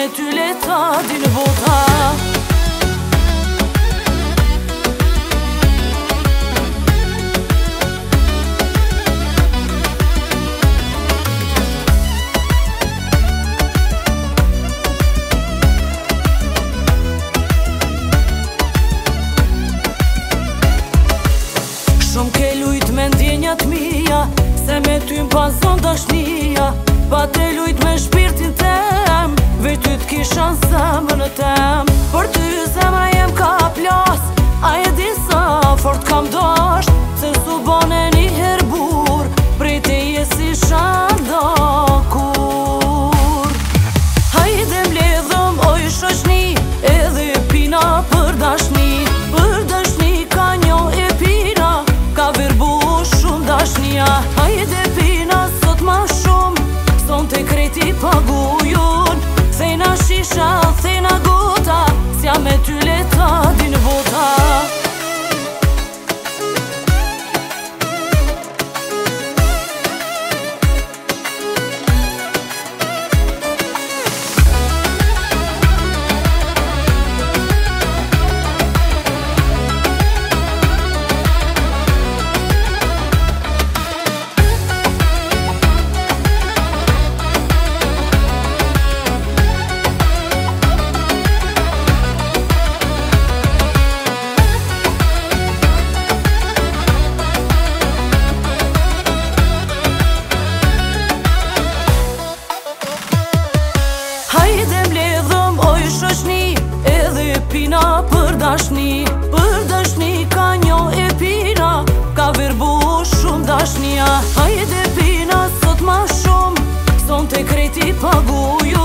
me ty leta din bota. Shumë ke lujt me ndjenjat mija, se me ty m'pazon dashnia. Pa te lujt me shpirtin tem, veç ty t'kisha në zemrën e tem. Për ty zemra jem ka plas, a e di sa fort kam dasht, se su bane një herbur, prej te jesi shanda kur. Hajde m'ledhëm oj shoqni, edhe pina për dashni. Për dashni ka njo e pina, ka verbu shumë dashnia. Hajde pina sot ma shumë, son te kreti pagujun. Thejna shisha, thejna gota, s'ja me ty leta din bota. Hajde m'ledhëm oj shoqni, edhe pina për dashni. Për dashni ka njo e pina, ka verbu shumë dashnia. Hajde pina sot ma shumë, son te kreti paguju.